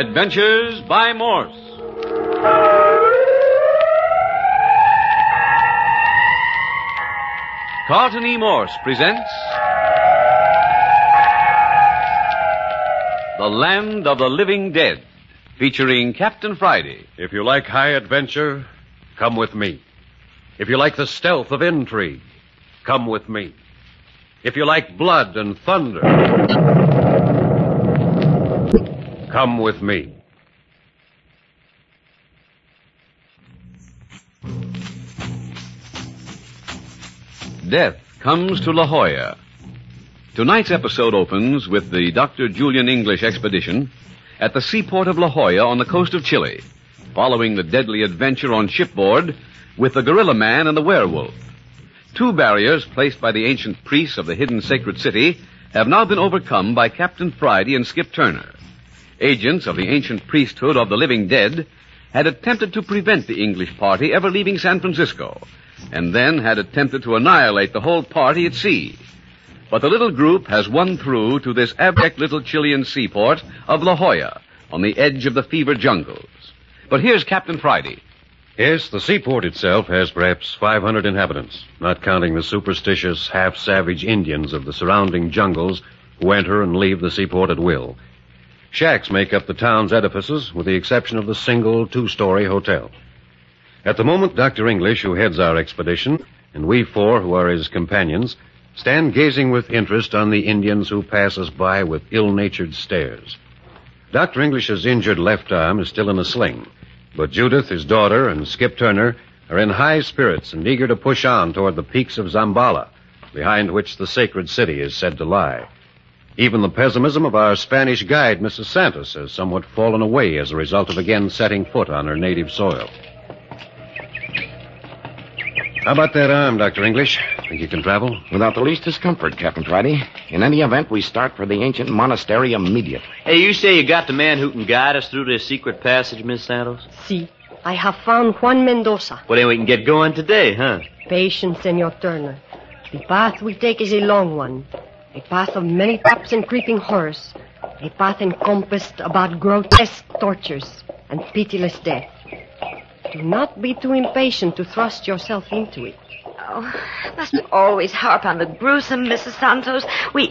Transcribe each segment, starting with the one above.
Adventures by Morse. Carlton E. Morse presents The Land of the Living Dead, featuring Captain Friday. If you like high adventure, come with me. If you like the stealth of intrigue, come with me. If you like blood and thunder, come with me. Death comes to La Jolla. Tonight's episode opens with the Dr. Julian English expedition at the seaport of La Jolla on the coast of Chile, following the deadly adventure on shipboard with the gorilla man and the werewolf. Two barriers placed by the ancient priests of the hidden sacred city have now been overcome by Captain Friday and Skip Turner. Agents of the ancient priesthood of the living dead had attempted to prevent the English party ever leaving San Francisco, and then had attempted to annihilate the whole party at sea. But the little group has won through to this abject little Chilean seaport of La Jolla on the edge of the fever jungles. But here's Captain Friday. Yes, the seaport itself has perhaps 500 inhabitants, not counting the superstitious, half-savage Indians of the surrounding jungles who enter and leave the seaport at will. Shacks make up the town's edifices, with the exception of the single two-story hotel. At the moment, Dr. English, who heads our expedition, and we four, who are his companions, stand gazing with interest on the Indians who pass us by with ill-natured stares. Dr. English's injured left arm is still in a sling, but Judith, his daughter, and Skip Turner are in high spirits and eager to push on toward the peaks of Zambala, behind which the sacred city is said to lie. Even the pessimism of our Spanish guide, Mrs. Santos, has somewhat fallen away as a result of again setting foot on her native soil. How about that arm, Dr. English? Think you can travel? Without the least discomfort, Captain Friday. In any event, we start for the ancient monastery immediately. Hey, you say you got the man who can guide us through this secret passage, Miss Santos? Si. I have found Juan Mendoza. Well, then we can get going today, huh? Patience, Senor Turner. The path we take is a long one. A path of many traps and creeping horrors. A path encompassed about grotesque tortures and pitiless death. Do not be too impatient to thrust yourself into it. Oh, must always harp on the gruesome, Mrs. Santos.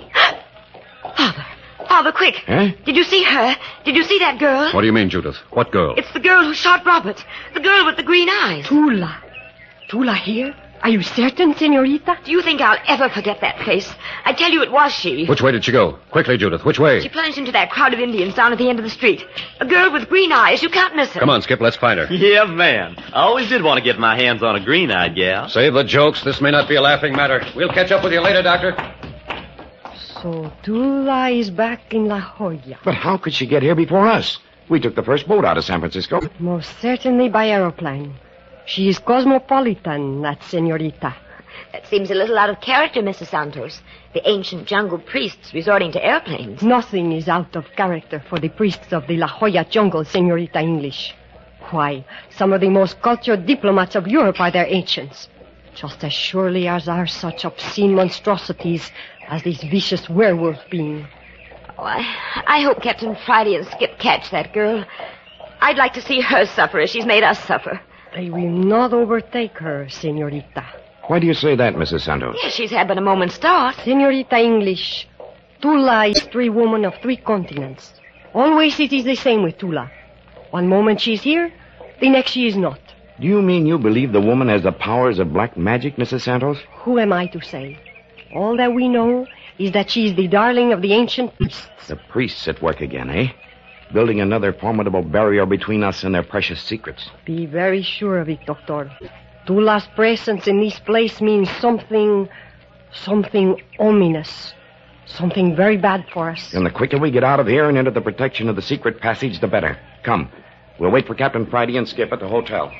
Father, quick. Eh? Did you see her? Did you see that girl? What do you mean, Judith? What girl? It's the girl who shot Robert. The girl with the green eyes. Tula. Tula here? Are you certain, senorita? Do you think I'll ever forget that face? I tell you it was she. Which way did she go? Quickly, Judith, which way? She plunged into that crowd of Indians down at the end of the street. A girl with green eyes. You can't miss her. Come on, Skip, let's find her. Yeah, man. I always did want to get my hands on a green-eyed gal. Save the jokes. This may not be a laughing matter. We'll catch up with you later, Doctor. So Tula is back in La Jolla. But how could she get here before us? We took the first boat out of San Francisco. Most certainly by aeroplane. She is cosmopolitan, that senorita. That seems a little out of character, Mrs. Santos. The ancient jungle priests resorting to airplanes. Nothing is out of character for the priests of the La Jolla jungle, senorita English. Why, some of the most cultured diplomats of Europe are their ancients. Just as surely as are such obscene monstrosities as this vicious werewolf being. Oh, I hope Captain Friday and Skip catch that girl. I'd like to see her suffer as she's made us suffer. They will not overtake her, senorita. Why do you say that, Mrs. Santos? Yes, she's had but a moment's start. Senorita English, Tula is three women of three continents. Always it is the same with Tula. One moment she's here, the next she is not. Do you mean you believe the woman has the powers of black magic, Mrs. Santos? Who am I to say? All that we know is that she is the darling of the ancient priests. The priests at work again, eh? Building another formidable barrier between us and their precious secrets. Be very sure of it, Doctor. Tula's presence in this place means something ominous. Something very bad for us. And the quicker we get out of here and into the protection of the secret passage, the better. Come. We'll wait for Captain Friday and Skip at the hotel.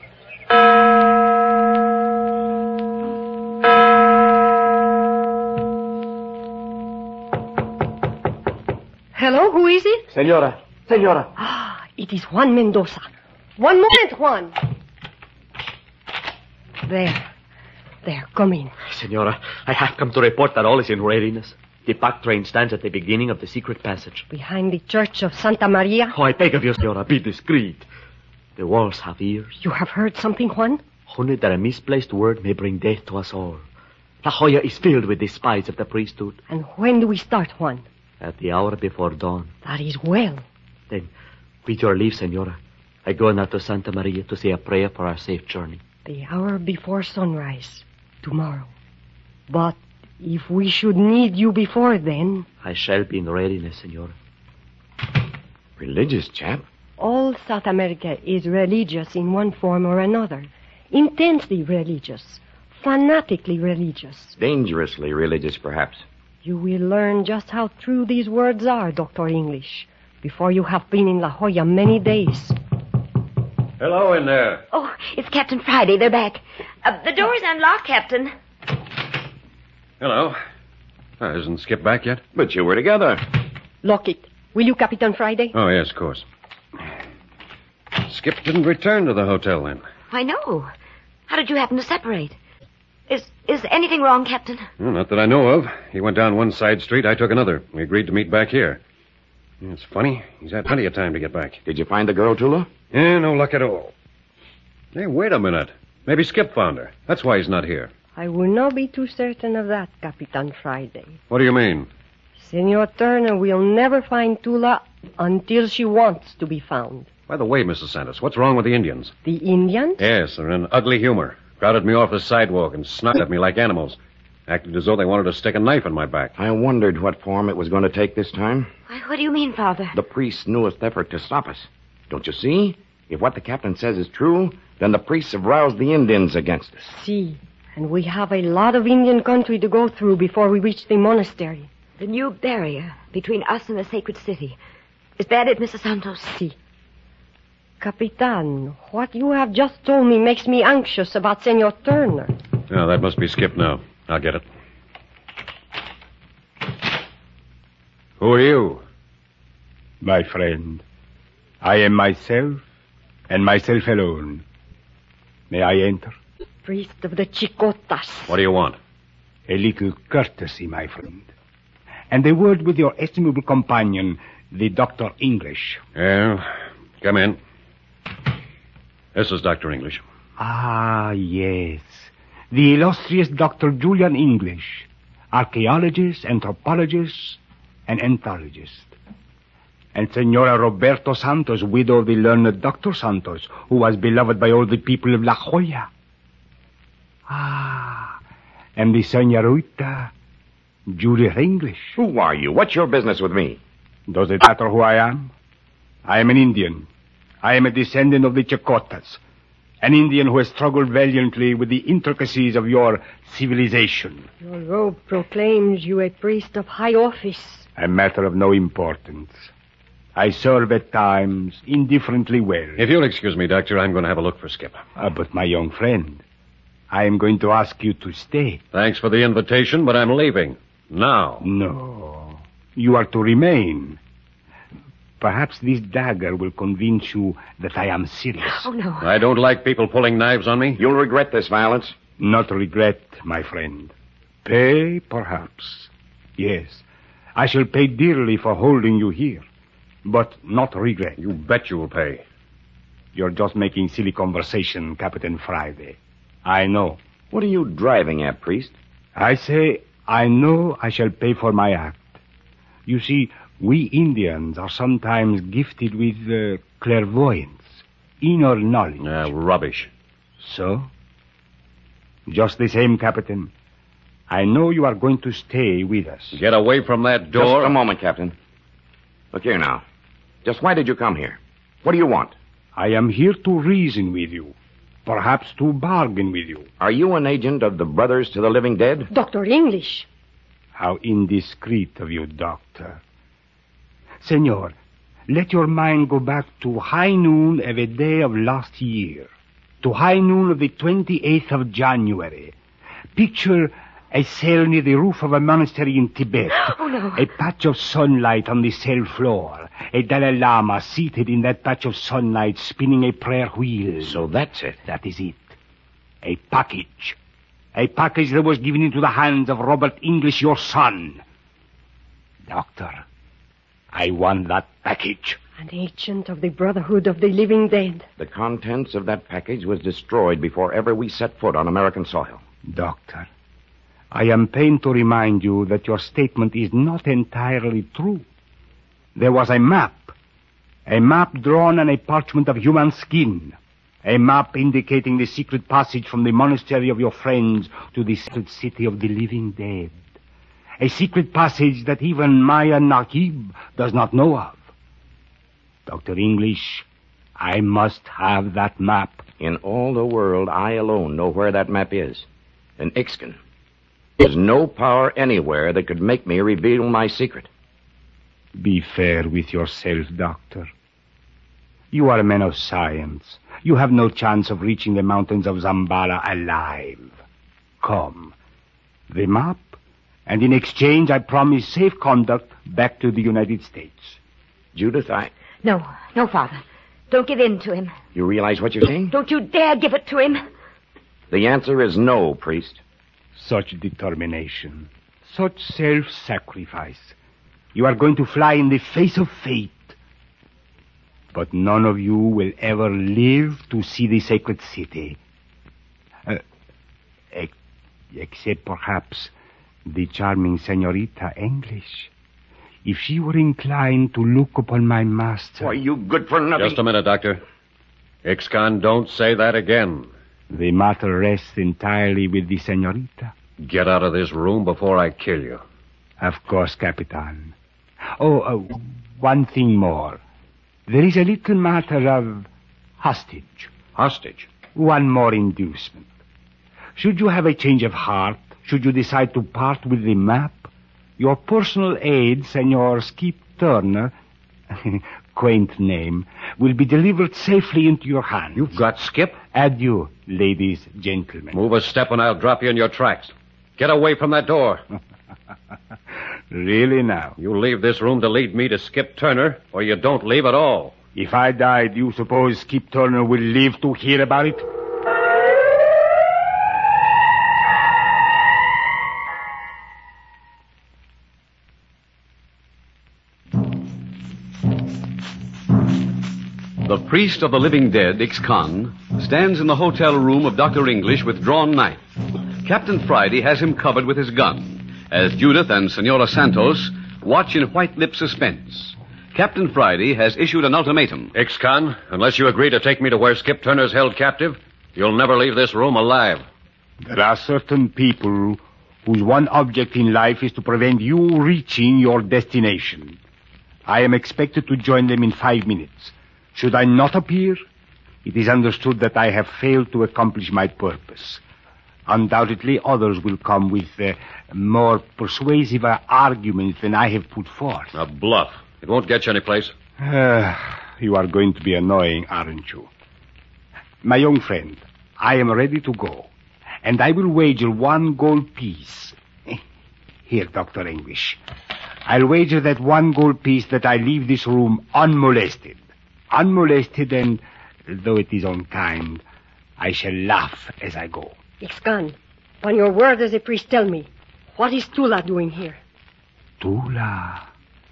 Hello, who is it? Senora. Ah, it is Juan Mendoza. One moment, Juan. There, come in. Senora, I have come to report that all is in readiness. The pack train stands at the beginning of the secret passage. Behind the church of Santa Maria? Oh, I beg of you, Senora, be discreet. The walls have ears. You have heard something, Juan? Only that a misplaced word may bring death to us all. La Jolla is filled with the spies of the priesthood. And when do we start, Juan? At the hour before dawn. That is well. Then, with your leave, Senora, I go now to Santa Maria to say a prayer for our safe journey. The hour before sunrise, tomorrow. But if we should need you before then... I shall be in readiness, Senora. Religious chap? All South America is religious in one form or another. Intensely religious. Fanatically religious. Dangerously religious, perhaps. You will learn just how true these words are, Dr. English, before you have been in La Jolla many days. Hello in there. Oh, it's Captain Friday. They're back. The door's unlocked, Captain. Hello. Isn't Skip back yet? But you were together. Lock it. Will you, Capitan Friday? Oh, yes, of course. Skip didn't return to the hotel then. Why, no. How did you happen to separate? Is anything wrong, Captain? Well, not that I know of. He went down one side street, I took another. We agreed to meet back here. It's funny. He's had plenty of time to get back. Did you find the girl, Tula? Yeah, no luck at all. Hey, wait a minute. Maybe Skip found her. That's why he's not here. I will not be too certain of that, Capitan Friday. What do you mean? Senor Turner will never find Tula until she wants to be found. By the way, Mrs. Santos, what's wrong with the Indians? The Indians? Yes, they're in ugly humor. Crowded me off the sidewalk and snarled at me like animals. Acted as though they wanted to stick a knife in my back. I wondered what form it was going to take this time. Why, what do you mean, Father? The priest's newest effort to stop us. Don't you see? If what the captain says is true, then the priests have roused the Indians against us. See, and we have a lot of Indian country to go through before we reach the monastery. The new barrier between us and the sacred city. Is that it, Mrs. Santos? See. Capitan, what you have just told me makes me anxious about Senor Turner. Oh, that must be Skip now. I'll get it. Who are you? My friend, I am myself and myself alone. May I enter? Priest of the Chicotas. What do you want? A little courtesy, my friend. And a word with your estimable companion, the Dr. English. Yeah, come in. This is Dr. English. Ah, yes. The illustrious Dr. Julian English, archaeologist, anthropologist, and anthologist. And Senora Roberto Santos, widow of the learned Dr. Santos, who was beloved by all the people of La Jolla. Ah, and the Senorita Judith English. Who are you? What's your business with me? Does it matter who I am? I am an Indian. I am a descendant of the Chicotas. An Indian who has struggled valiantly with the intricacies of your civilization. Your robe proclaims you a priest of high office. A matter of no importance. I serve at times indifferently well. If you'll excuse me, Doctor, I'm going to have a look for Skip. But my young friend, I am going to ask you to stay. Thanks for the invitation, but I'm leaving. Now. No. You are to remain. Perhaps this dagger will convince you that I am serious. Oh, no. I don't like people pulling knives on me. You'll regret this violence. Not regret, my friend. Pay, perhaps. Yes. I shall pay dearly for holding you here. But not regret. You bet you'll pay. You're just making silly conversation, Captain Friday. I know. What are you driving at, priest? I say, I know I shall pay for my act. You see, we Indians are sometimes gifted with clairvoyance, inner knowledge. Rubbish. So? Just the same, Captain. I know you are going to stay with us. Get away from that door. Just a moment, Captain. Look here now. Just why did you come here? What do you want? I am here to reason with you. Perhaps to bargain with you. Are you an agent of the Brothers to the Living Dead? Dr. English. How indiscreet of you, Doctor. Senor, let your mind go back to high noon of a day of last year. To high noon of the 28th of January. Picture a cell near the roof of a monastery in Tibet. Oh, no. A patch of sunlight on the cell floor. A Dalai Lama seated in that patch of sunlight spinning a prayer wheel. So that's it. That is it. A package. A package that was given into the hands of Robert English, your son. Doctor, I want that package. An agent of the Brotherhood of the Living Dead. The contents of that package was destroyed before ever we set foot on American soil. Doctor, I am pained to remind you that your statement is not entirely true. There was a map drawn on a parchment of human skin, a map indicating the secret passage from the monastery of your friends to the secret city of the living dead, a secret passage that even Maya Nahib does not know of. Dr. English, I must have that map. In all the world, I alone know where that map is. In Ixcan. There's no power anywhere that could make me reveal my secret. Be fair with yourself, Doctor. You are a man of science. You have no chance of reaching the mountains of Zambala alive. Come. The map, and in exchange I promise safe conduct back to the United States. Judith, No, Father. Don't give in to him. You realize what you're saying? Don't you dare give it to him. The answer is no, priest. Such determination, such self-sacrifice. You are going to fly in the face of fate. But none of you will ever live to see the sacred city. Except perhaps the charming Senorita English. If she were inclined to look upon my master... Why, you good for nothing... Just a minute, Doctor. Ixcan, don't say that again. The matter rests entirely with the Senorita. Get out of this room before I kill you. Of course, Capitan. One thing more. There is a little matter of hostage. Hostage? One more inducement. Should you have a change of heart, should you decide to part with the map, your personal aide, Senor Skip Turner, quaint name, will be delivered safely into your hands. You've got Skip? Adieu, ladies, gentlemen. Move a step and I'll drop you in your tracks. Get away from that door. Really now? You leave this room to lead me to Skip Turner, or you don't leave at all. If I die, do you suppose Skip Turner will live to hear about it? The priest of the living dead, Ixcan, stands in the hotel room of Dr. English with drawn knife. Captain Friday has him covered with his gun, as Judith and Senora Santos watch in white-lipped suspense. Captain Friday has issued an ultimatum. Ixcan, unless you agree to take me to where Skip Turner's held captive, you'll never leave this room alive. There are certain people whose one object in life is to prevent you reaching your destination. I am expected to join them in 5 minutes. Should I not appear, it is understood that I have failed to accomplish my purpose. Undoubtedly, others will come with more persuasive arguments than I have put forth. A bluff. It won't get you anyplace. You are going to be annoying, aren't you? My young friend, I am ready to go, and I will wager 1 gold piece. Here, Dr. English. I'll wager that 1 gold piece that I leave this room unmolested. Unmolested, and though it is unkind, I shall laugh as I go. Ixcan, on your word as a priest, tell me, what is Tula doing here? Tula,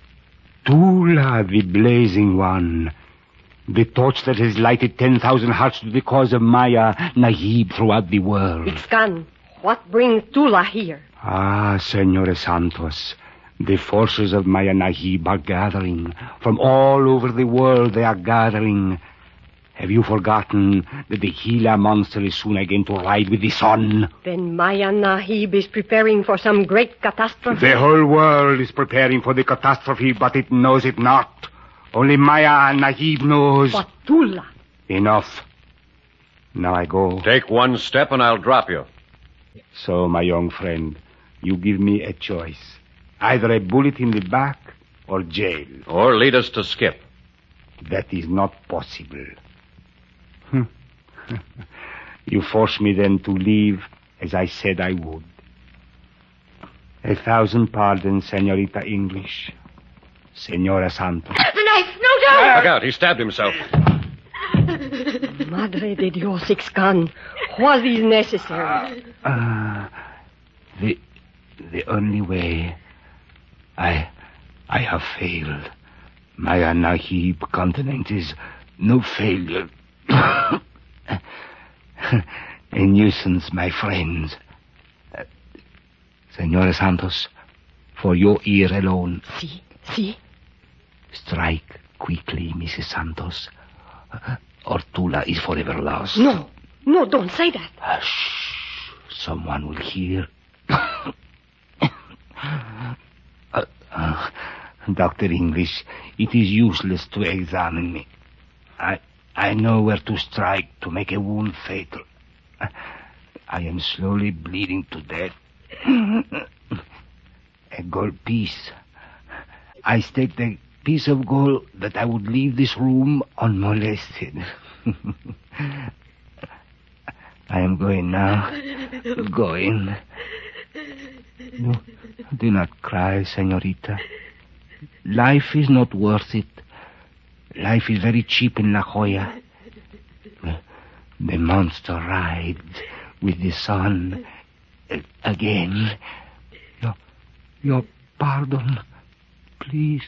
the blazing one. The torch that has lighted 10,000 hearts to the cause of Maya Nahib throughout the world. Ixcan, what brings Tula here? Senora Santos, the forces of Maya Nahib are gathering. From all over the world they are gathering. Have you forgotten that the Gila monster is soon again to ride with the sun? Then Maya Nahib is preparing for some great catastrophe? The whole world is preparing for the catastrophe, but it knows it not. Only Maya Nahib knows. But Tula... Enough. Now I go. Take 1 step and I'll drop you. So, my young friend, you give me a choice. Either a bullet in the back or jail. Or lead us to Skip. That is not possible. You force me then to leave as I said I would. 1,000 pardons, Senorita English. Senora Santos. The knife! No, don't! Look out, he stabbed himself. Madre de Dios, Ixcan, what is necessary? The only way... I have failed. My Anahib continent is no failure. A nuisance, my friends. Senora Santos, for your ear alone. Si. Strike quickly, Mrs. Santos. Or Tula is forever lost. No, don't say that. Hush. Someone will hear. Dr. English, it is useless to examine me. I know where to strike to make a wound fatal. I am slowly bleeding to death. A gold piece. I staked a piece of gold that I would leave this room unmolested. I am going now. Going. No, do not cry, senorita. Life is not worth it. Life is very cheap in La Jolla. The monster rides with the sun again. Your pardon, please.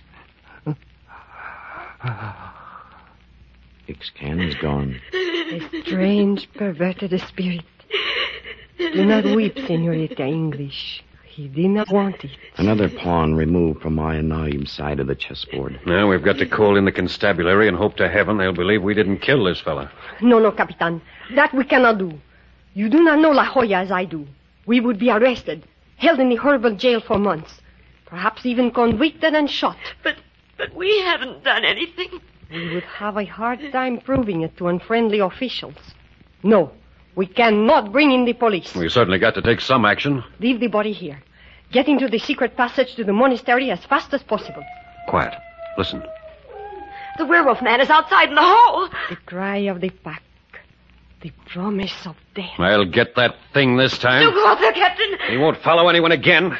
Ixcan is gone. A strange, perverted spirit. Do not weep, Senorita English. He did not want it. Another pawn removed from my Naib's side of the chessboard. Now we've got to call in the constabulary and hope to heaven they'll believe we didn't kill this fella. No, Capitan. That we cannot do. You do not know La Jolla as I do. We would be arrested, held in the horrible jail for months, perhaps even convicted and shot. But we haven't done anything. We would have a hard time proving it to unfriendly officials. No, we cannot bring in the police. We certainly got to take some action. Leave the body here. Get into the secret passage to the monastery as fast as possible. Quiet. Listen. The werewolf man is outside in the hall. The cry of the pack. The promise of death. I'll get that thing this time. Do go up there, Captain. He won't follow anyone again.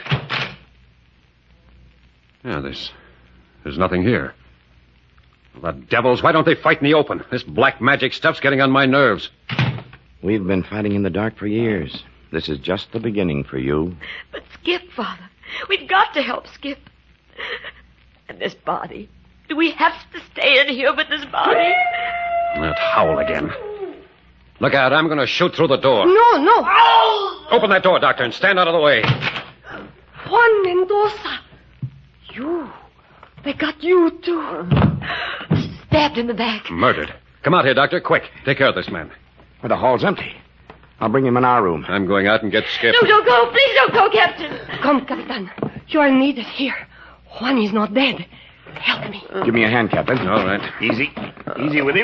Yeah, there's nothing here. The devils, why don't they fight in the open? This black magic stuff's getting on my nerves. We've been fighting in the dark for years. This is just the beginning for you. But Skip, Father. We've got to help Skip. And this body. Do we have to stay in here with this body? That howl again. Look out, I'm going to shoot through the door. No. Oh! Open that door, Doctor, and stand out of the way. Juan Mendoza. You. They got you, too. Stabbed in the back. Murdered. Come out here, Doctor, quick. Take care of this man. Well, the hall's empty. I'll bring him in our room. I'm going out and get Skip. No, don't go. Please don't go, Captain. Come, Capitan. You are needed here. Juan is not dead. Help me. Give me a hand, Captain. All right. Easy. Easy with him.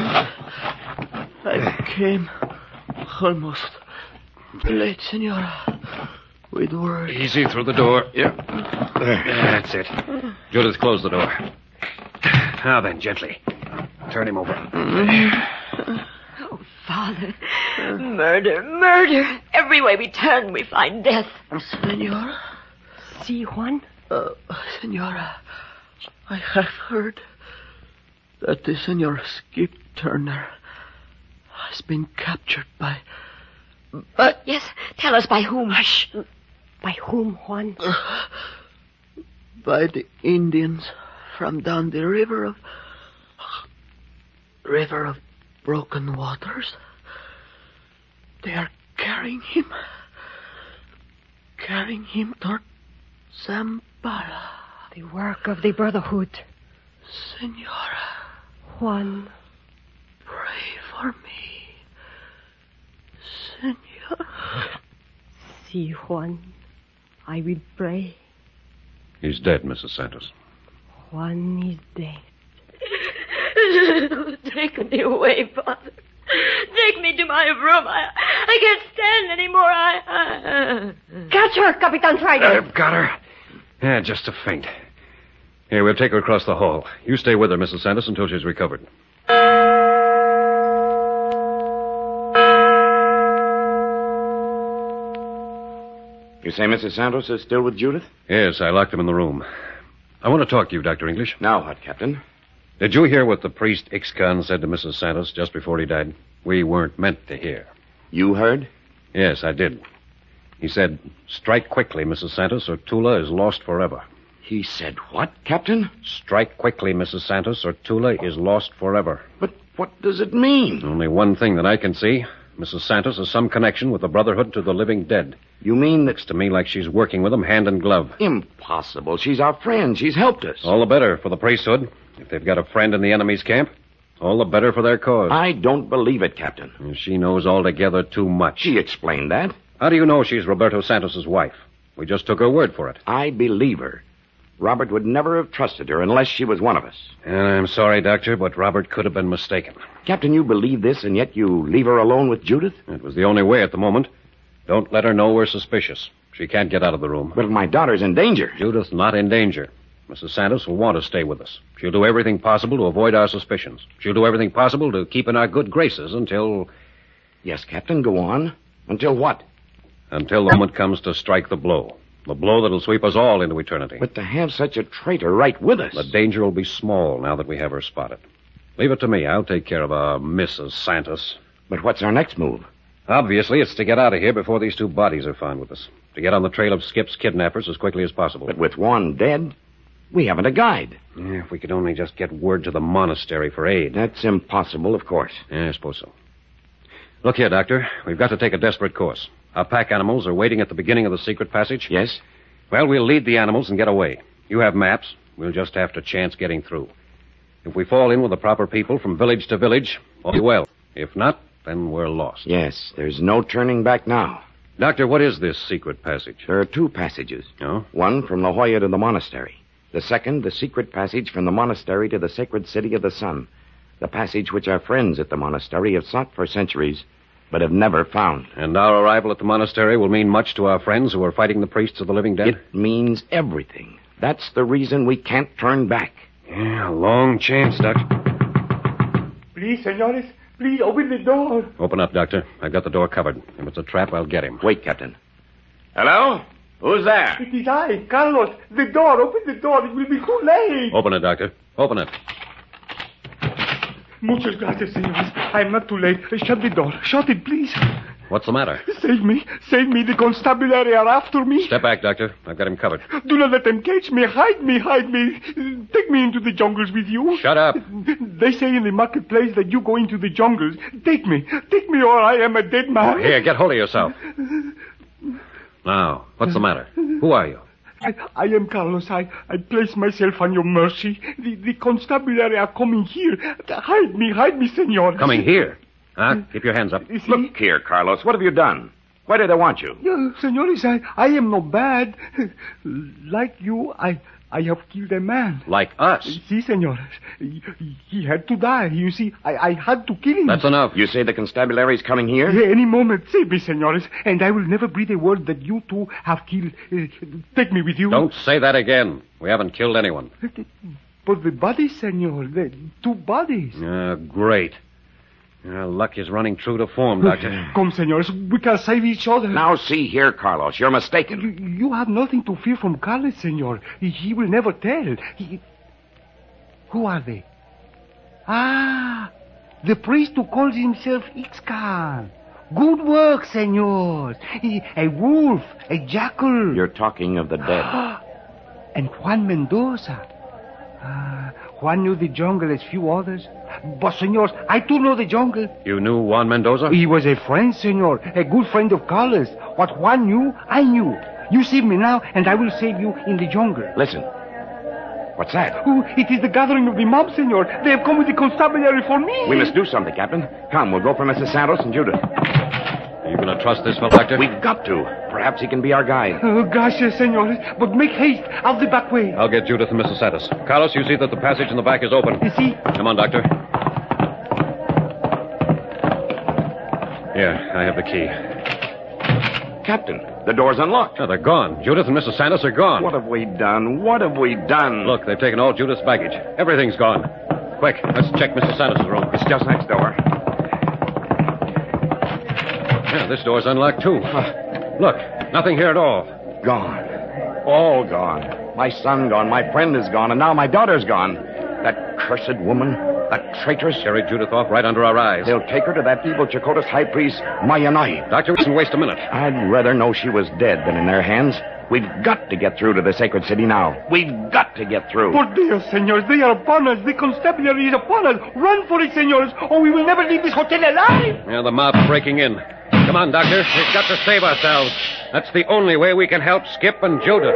I came almost late, Senora. With word. Easy through the door. Yeah. There. That's it. Judith, close the door. Now then, gently. Turn him over. Oh, Father. Murder. Every way we turn, we find death. Senora? See, Juan? Senora, I have heard that the Senor Skip Turner has been captured by... Yes, tell us by whom. Hush. By whom, Juan? By the Indians from down the river of Broken Waters. They are carrying him toward Zambara. The work of the Brotherhood. Senora, Juan. pray for me. Senora. See, Juan. I will pray. He's dead, Mrs. Santos. Juan is dead. Take me away, Father. Take me to my room. I can't stand anymore. Catch her, Capitan Friday. I've got her. Yeah, just a faint. Here, we'll take her across the hall. You stay with her, Mrs. Santos, until she's recovered. You say Mrs. Santos is still with Judith? Yes, I locked him in the room. I want to talk to you, Dr. English. Now what, Captain? Did you hear what the priest Ixcan said to Mrs. Santos just before he died? We weren't meant to hear. You heard? Yes, I did. He said, strike quickly, Mrs. Santos, or Tula is lost forever. He said what, Captain? Strike quickly, Mrs. Santos, or Tula is lost forever. But what does it mean? Only one thing that I can see. Mrs. Santos has some connection with the Brotherhood to the Living Dead. You mean that... Looks to me like she's working with them hand in glove. Impossible. She's our friend. She's helped us. All the better for the priesthood. If they've got a friend in the enemy's camp, all the better for their cause. I don't believe it, Captain. And she knows altogether too much. She explained that. How do you know she's Roberto Santos's wife? We just took her word for it. I believe her. Robert would never have trusted her unless she was one of us. And I'm sorry, Doctor, but Robert could have been mistaken. Captain, you believe this, and yet you leave her alone with Judith? It was the only way at the moment. Don't let her know we're suspicious. She can't get out of the room. But my daughter's in danger. Judith's not in danger. Mrs. Santos will want to stay with us. She'll do everything possible to avoid our suspicions. She'll do everything possible to keep in our good graces until... Yes, Captain, go on. Until what? Until the moment comes to strike the blow. The blow that'll sweep us all into eternity. But to have such a traitor right with us... The danger will be small now that we have her spotted. Leave it to me. I'll take care of Mrs. Santos. But what's our next move? Obviously, it's to get out of here before these two bodies are found with us. To get on the trail of Skip's kidnappers as quickly as possible. But with Juan dead, we haven't a guide. Yeah, if we could only just get word to the monastery for aid. That's impossible, of course. Yeah, I suppose so. Look here, Doctor. We've got to take a desperate course. Our pack animals are waiting at the beginning of the secret passage. Yes? Well, we'll lead the animals and get away. You have maps. We'll just have to chance getting through. If we fall in with the proper people from village to village, all well. If not, then we're lost. Yes, there's no turning back now. Doctor, what is this secret passage? There are two passages. Oh? One from La Jolla to the monastery. The second, the secret passage from the monastery to the sacred city of the sun. The passage which our friends at the monastery have sought for centuries, but have never found. And our arrival at the monastery will mean much to our friends who are fighting the priests of the living dead? It means everything. That's the reason we can't turn back. Yeah, a long chance, Doctor. Please, senores, please open the door. Open up, Doctor. I've got the door covered. If it's a trap, I'll get him. Wait, Captain. Hello? Who's there? It is I, Carlos. The door, open the door. It will be too late. Open it, Doctor. Open it. Muchas gracias, senores. I'm not too late. Shut the door. Shut it, please. What's the matter? Save me. Save me. The constabulary are after me. Step back, Doctor. I've got him covered. Do not let them catch me. Hide me. Hide me. Take me into the jungles with you. Shut up. They say in the marketplace that you go into the jungles. Take me. Take me or I am a dead man. Here, get hold of yourself. Now, what's the matter? Who are you? I am Carlos. I place myself on your mercy. The constabulary are coming here. Hide me, senor. Coming here? Huh? Keep your hands up. Look here, Carlos. What have you done? Why do they want you? Senores, I am no bad. Like you, I have killed a man. Like us? See, senores. He had to die. You see, I had to kill him. That's enough. You say the constabulary's coming here? Any moment. Save me, senores. And I will never breathe a word that you two have killed. Take me with you. Don't say that again. We haven't killed anyone. But the bodies, senor. The two bodies. Great. Our luck is running true to form, Doctor. Come, senores. We can save each other. Now, see here, Carlos. You're mistaken. You have nothing to fear from Carlos, senor. He will never tell. Who are they? Ah, the priest who calls himself Ixcan. Good work, senor. A wolf, a jackal. You're talking of the dead. And Juan Mendoza. Juan knew the jungle as few others. But, senors, I too know the jungle. You knew Juan Mendoza? He was a friend, senor. A good friend of Carlos. What Juan knew, I knew. You save me now, and I will save you in the jungle. Listen. What's that? Oh, it is the gathering of the mob, senor. They have come with the constabulary for me. We must do something, Captain. Come, we'll go for Mrs. Santos and Judith. Are you going to trust this fellow, Doctor? We've got to. Perhaps he can be our guide. Oh, gracias, senor. But make haste. Out the back way. I'll get Judith and Mrs. Santos. Carlos, you see that the passage in the back is open. You see? Come on, Doctor. Here, I have the key. Captain, the door's unlocked. Oh, they're gone. Judith and Mrs. Santos are gone. What have we done? What have we done? Look, they've taken all Judith's baggage. Everything's gone. Quick, let's check Mrs. Santos' room. It's just next door. Yeah, this door's unlocked, too. Look, nothing here at all. Gone. All gone. My son gone, my friend is gone, and now my daughter's gone. That cursed woman, that traitress. Carried Judith off right under our eyes. They'll take her to that evil Chakotay's high priest, Mayanai. Doctor, we shouldn't waste a minute. I'd rather know she was dead than in their hands. We've got to get through to the sacred city now. We've got to get through. Por Dios, senors, they are upon us. The constabulary is upon us. Run for it, senors, or we will never leave this hotel alive. Yeah, the mob's breaking in. Come on, Doctor. We've got to save ourselves. That's the only way we can help Skip and Judith.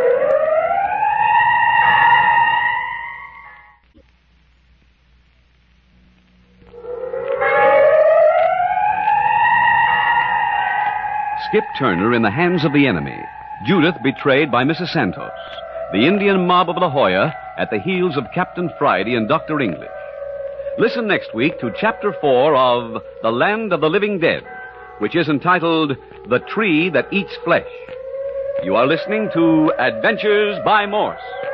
Skip Turner in the hands of the enemy. Judith betrayed by Mrs. Santos. The Indian mob of La Jolla at the heels of Captain Friday and Dr. English. Listen next week to Chapter 4 of The Land of the Living Dead, which is entitled The Tree That Eats Flesh. You are listening to Adventures by Morse.